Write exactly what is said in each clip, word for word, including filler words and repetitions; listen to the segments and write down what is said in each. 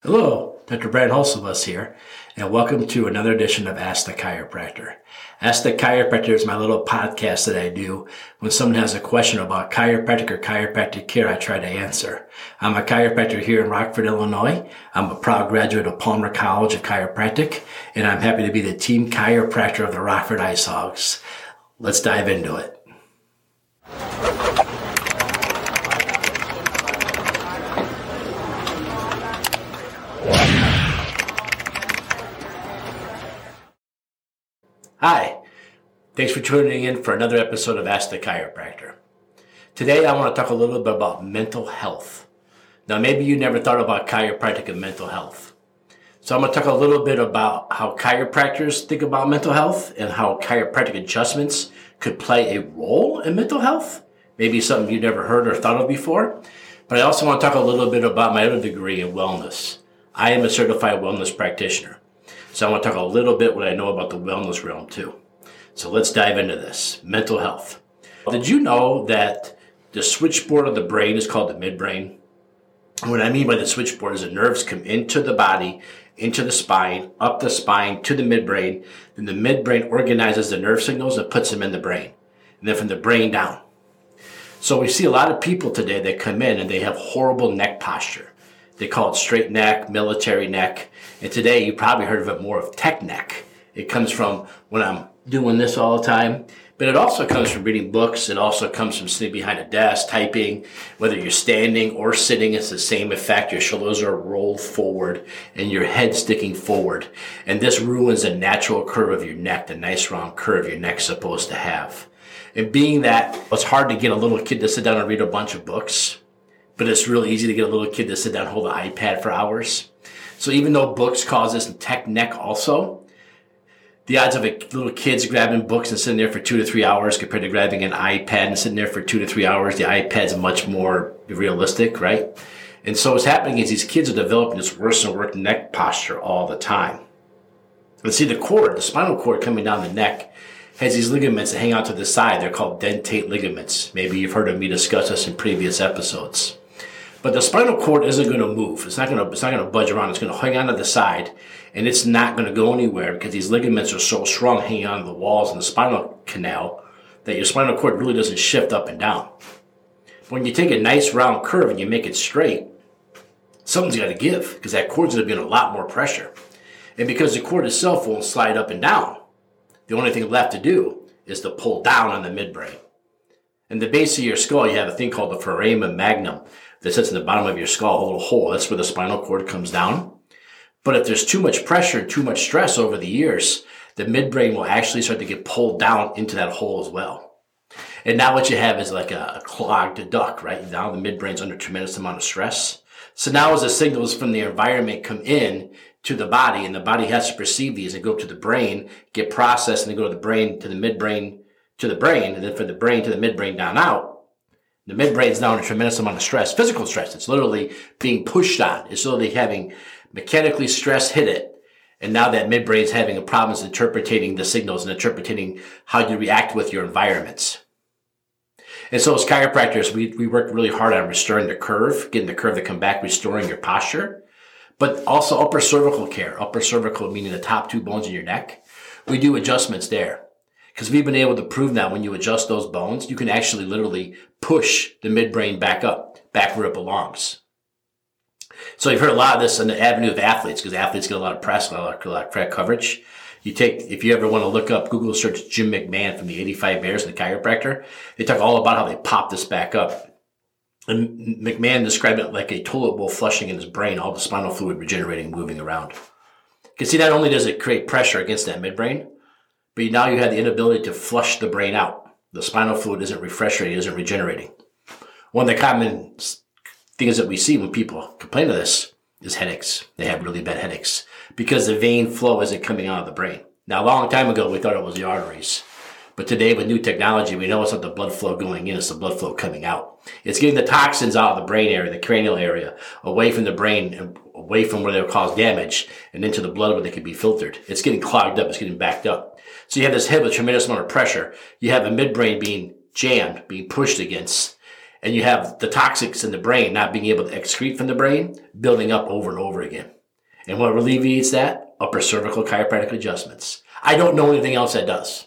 Hello, Doctor Brad Hulsevus here, and welcome to another edition of Ask the Chiropractor. Ask the Chiropractor is my little podcast that I do when someone has a question about chiropractic or chiropractic care. I try to answer. I'm a chiropractor here in Rockford, Illinois. I'm a proud graduate of Palmer College of Chiropractic, and I'm happy to be the team chiropractor of the Rockford Ice Hogs. Let's dive into it. Hi, thanks for tuning in for another episode of Ask the Chiropractor. Today I want to talk a little bit about mental health. Now maybe you never thought about chiropractic and mental health. So I'm going to talk a little bit about how chiropractors think about mental health and how chiropractic adjustments could play a role in mental health. Maybe something you never heard or thought of before. But I also want to talk a little bit about my other degree in wellness. I am a certified wellness practitioner. So I want to talk a little bit what I know about the wellness realm too. So let's dive into this. Mental health. Did you know that the switchboard of the brain is called the midbrain? And what I mean by the switchboard is the nerves come into the body, into the spine, up the spine to the midbrain. Then the midbrain organizes the nerve signals and puts them in the brain. And then from the brain down. So we see a lot of people today that come in and they have horrible neck posture. They call it straight neck, military neck. And today you probably heard of it more of tech neck. It comes from when I'm doing this all the time. But it also comes from reading books. It also comes from sitting behind a desk, typing. Whether you're standing or sitting, it's the same effect. Your shoulders are rolled forward and your head sticking forward. And this ruins the natural curve of your neck, the nice round curve your neck's supposed to have. And being that it's hard to get a little kid to sit down and read a bunch of books, but it's really easy to get a little kid to sit down and hold an iPad for hours. So even though books cause this tech neck also, the odds of a little kids grabbing books and sitting there for two to three hours compared to grabbing an iPad and sitting there for two to three hours, the iPad's much more realistic, right? And so what's happening is these kids are developing this worse and worse neck posture all the time. And see the cord, the spinal cord coming down the neck has these ligaments that hang out to the side. They're called dentate ligaments. Maybe you've heard of me discuss this in previous episodes. But the spinal cord isn't going to move. It's not going to, it's not going to budge around. It's going to hang on to the side, and it's not going to go anywhere because these ligaments are so strong hanging on to the walls in the spinal canal that your spinal cord really doesn't shift up and down. But when you take a nice round curve and you make it straight, something's got to give because that cord's going to be in a lot more pressure. And because the cord itself won't slide up and down, the only thing left to do is to pull down on the midbrain. In the base of your skull, you have a thing called the foramen magnum that sits in the bottom of your skull, a little hole. That's where the spinal cord comes down. But if there's too much pressure and too much stress over the years, the midbrain will actually start to get pulled down into that hole as well. And now what you have is like a, a clogged duct, right? Now the midbrain's under a tremendous amount of stress. So now as the signals from the environment come in to the body, and the body has to perceive these and go up to the brain, get processed, and then go to the brain, to the midbrain, to the brain, and then from the brain to the midbrain down out. The midbrain is now under a tremendous amount of stress, physical stress. It's literally being pushed on. It's literally having mechanically stress hit it. And now that midbrain is having a problem interpreting the signals and interpreting how you react with your environments. And so as chiropractors, we, we work really hard on restoring the curve, getting the curve to come back, restoring your posture, but also upper cervical care. Upper cervical meaning the top two bones in your neck. We do adjustments there. Because we've been able to prove now when you adjust those bones, you can actually literally push the midbrain back up, back where it belongs. So you've heard a lot of this in the avenue of athletes, because athletes get a lot of press, a lot of, a lot of press coverage. You take, if you ever want to look up, Google search Jim McMahon from the eighty-five Bears and the chiropractor. They talk all about how they pop this back up. And McMahon described it like a toilet bowl flushing in his brain, all the spinal fluid regenerating, moving around. Because see, not only does it create pressure against that midbrain, but now you have the inability to flush the brain out. The spinal fluid isn't refreshing, it isn't regenerating. One of the common things that we see when people complain of this is headaches. They have really bad headaches because the vein flow isn't coming out of the brain. Now, a long time ago, we thought it was the arteries. But today, with new technology, we know it's not the blood flow going in, it's the blood flow coming out. It's getting the toxins out of the brain area, the cranial area, away from the brain, and away from where they'll cause damage, and into the blood where they can be filtered. It's getting clogged up, it's getting backed up. So you have this head with a tremendous amount of pressure. You have a midbrain being jammed, being pushed against, and you have the toxics in the brain not being able to excrete from the brain, building up over and over again. And what alleviates that? Upper cervical chiropractic adjustments. I don't know anything else that does.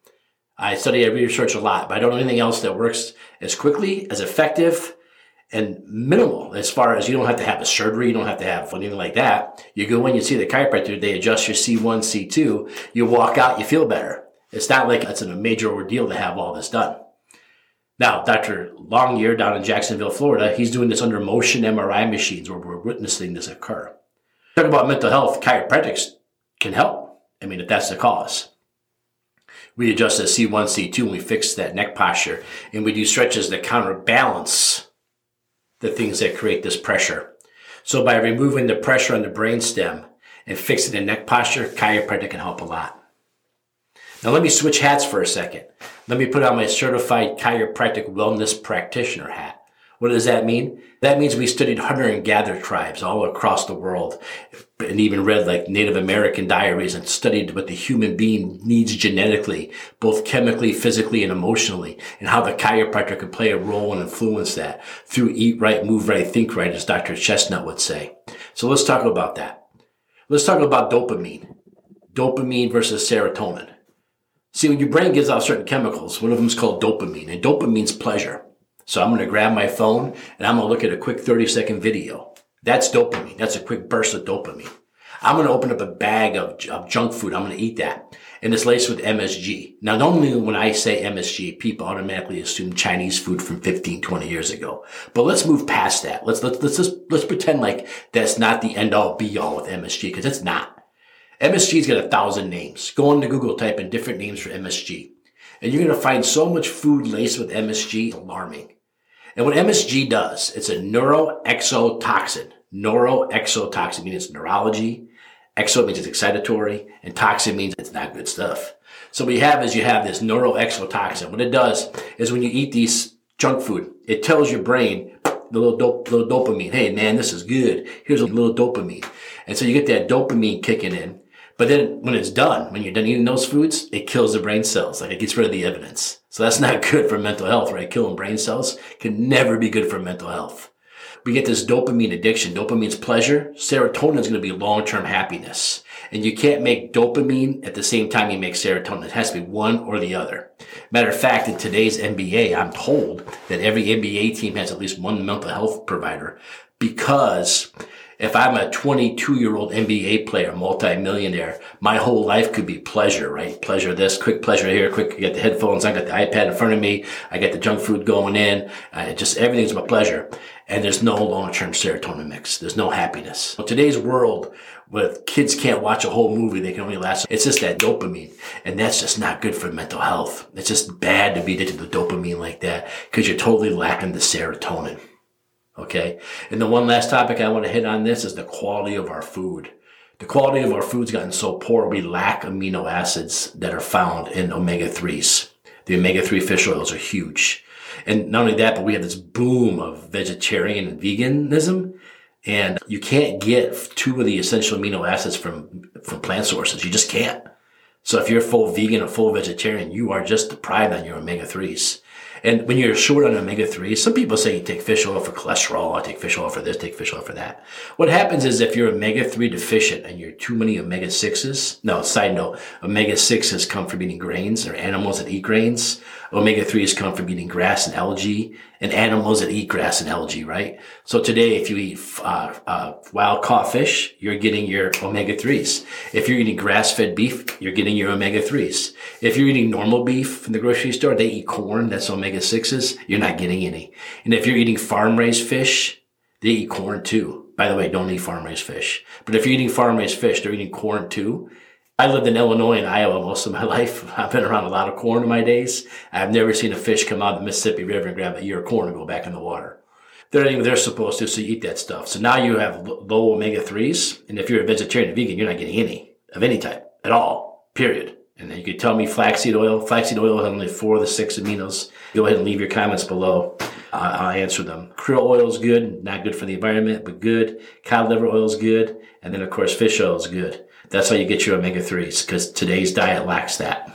I study, I research a lot, but I don't know anything else that works as quickly, as effective, and minimal as far as you don't have to have a surgery, you don't have to have anything like that. You go in, you see the chiropractor, they adjust your C one, C two, you walk out, you feel better. It's not like it's a major ordeal to have all this done. Now, Doctor Longyear down in Jacksonville, Florida, he's doing this under motion M R I machines where we're witnessing this occur. Talk about mental health, chiropractics can help. I mean, if that's the cause. We adjust the C one, C two, and we fix that neck posture, and we do stretches that counterbalance the things that create this pressure. So by removing the pressure on the brainstem and fixing the neck posture, chiropractic can help a lot. Now let me switch hats for a second. Let me put on my certified chiropractic wellness practitioner hat. What does that mean? That means we studied hunter and gatherer tribes all across the world and even read like Native American diaries and studied what the human being needs genetically, both chemically, physically, and emotionally, and how the chiropractor could play a role and influence that through eat right, move right, think right, as Doctor Chestnut would say. So let's talk about that. Let's talk about dopamine. Dopamine versus serotonin. See, when your brain gives out certain chemicals, one of them is called dopamine, and dopamine means pleasure. So I'm going to grab my phone and I'm going to look at a quick thirty second video. That's dopamine. That's a quick burst of dopamine. I'm going to open up a bag of, of junk food. I'm going to eat that. And it's laced with M S G. Now, normally when I say M S G, people automatically assume Chinese food from fifteen, twenty years ago. But let's move past that. Let's, let's, let's just, let's pretend like that's not the end all be all with M S G, because it's not. M S G's got a thousand names. Go into Google, type in different names for M S G. And you're going to find so much food laced with M S G, alarming. And what M S G does, it's a neuroexotoxin. Neuroexotoxin means it's neurology. Exo means it's excitatory. And toxin means it's not good stuff. So what you have is you have this neuroexotoxin. What it does is when you eat these junk food, it tells your brain, the little, dop- little dopamine, hey man, this is good. Here's a little dopamine. And so you get that dopamine kicking in. But then when it's done, when you're done eating those foods, it kills the brain cells. Like it gets rid of the evidence. So that's not good for mental health, right? Killing brain cells can never be good for mental health. We get this dopamine addiction. Dopamine's pleasure. Serotonin is going to be long-term happiness. And you can't make dopamine at the same time you make serotonin. It has to be one or the other. Matter of fact, in today's N B A, I'm told that every N B A team has at least one mental health provider, because if I'm a twenty-two-year-old N B A player, multi-millionaire, my whole life could be pleasure, right? Pleasure this, quick pleasure here, quick, I got the headphones, I got the iPad in front of me, I got the junk food going in, uh, just everything's about pleasure. And there's no long-term serotonin mix. There's no happiness. In today's world, where kids can't watch a whole movie, they can only last, it's just that dopamine. And that's just not good for mental health. It's just bad to be addicted to dopamine like that, because you're totally lacking the serotonin. Okay. And the one last topic I want to hit on this is the quality of our food. The quality of our food's gotten so poor, we lack amino acids that are found in omega threes. The omega three fish oils are huge. And not only that, but we have this boom of vegetarian and veganism. And you can't get two of the essential amino acids from, from plant sources. You just can't. So if you're full vegan or full vegetarian, you are just deprived on your omega threes. And when you're short on omega three, some people say you take fish oil for cholesterol, I take fish oil for this, take fish oil for that. What happens is if you're omega three deficient and you're too many omega sixes, no, side note, omega sixes come from eating grains or animals that eat grains. Omega threes come from eating grass and algae, and animals that eat grass and algae, right? So today, if you eat uh, uh, wild caught fish, you're getting your omega threes. If you're eating grass-fed beef, you're getting your omega threes. If you're eating normal beef from the grocery store, they eat corn, that's omega sixes, you're not getting any. And if you're eating farm-raised fish, they eat corn too. By the way, don't eat farm-raised fish. But if you're eating farm-raised fish, they're eating corn too. I lived in Illinois and Iowa most of my life. I've been around a lot of corn in my days. I've never seen a fish come out of the Mississippi River and grab a ear of corn and go back in the water. They're not even they're supposed to, so you eat that stuff. So now you have low omega threes, and if you're a vegetarian or vegan, you're not getting any of any type at all, period. And then you could tell me flaxseed oil. Flaxseed oil has only four of the six aminos. Go ahead and leave your comments below. Uh, I'll answer them. Krill oil is good, not good for the environment, but good. Cod liver oil is good. And then, of course, fish oil is good. That's how you get your omega threes, because today's diet lacks that.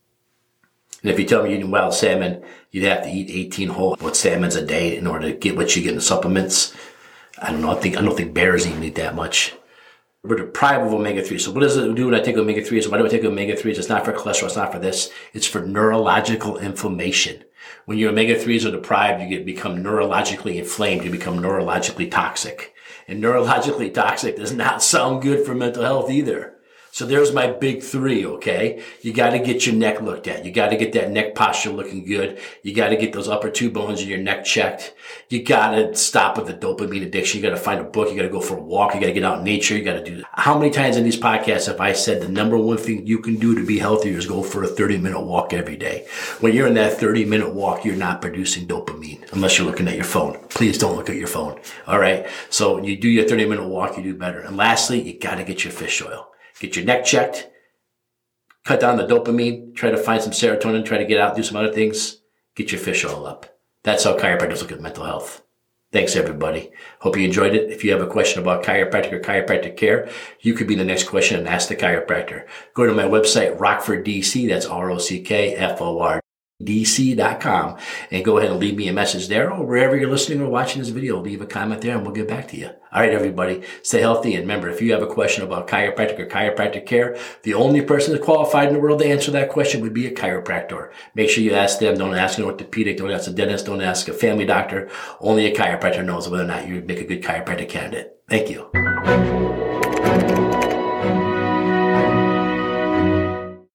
And if you tell me you're eating wild salmon, you'd have to eat eighteen whole what salmons a day in order to get what you get in the supplements. I don't know. I think I don't think bears even eat that much. We're deprived of omega three. So what does it do when I take omega threes? Why do I take omega threes? It's not for cholesterol. It's not for this. It's for neurological inflammation. When your omega threes are deprived, you get become neurologically inflamed. You become neurologically toxic. And neurologically toxic does not sound good for mental health either. So there's my big three, okay? You got to get your neck looked at. You got to get that neck posture looking good. You got to get those upper two bones in your neck checked. You got to stop with the dopamine addiction. You got to find a book. You got to go for a walk. You got to get out in nature. You got to do that. How many times in these podcasts have I said the number one thing you can do to be healthier is go for a thirty minute walk every day? When you're in that thirty minute walk, you're not producing dopamine unless you're looking at your phone. Please don't look at your phone. All right. So when you do your thirty minute walk, you do better. And lastly, you got to get your fish oil. Get your neck checked, cut down the dopamine, try to find some serotonin, try to get out, do some other things, get your fish oil up. That's how chiropractors look at mental health. Thanks, everybody. Hope you enjoyed it. If you have a question about chiropractic or chiropractic care, you could be the next question and ask the chiropractor. Go to my website, Rockford D C, that's R O C K F O R D C dot com, and go ahead and leave me a message there, or wherever you're listening or watching this video, leave a comment there and we'll get back to you. All right, everybody, stay healthy. And remember, if you have a question about chiropractic or chiropractic care, the only person that's qualified in the world to answer that question would be a chiropractor. Make sure you ask them. Don't ask an orthopedic. Don't ask a dentist. Don't ask a family doctor. Only a chiropractor knows whether or not you make a good chiropractic candidate. Thank you.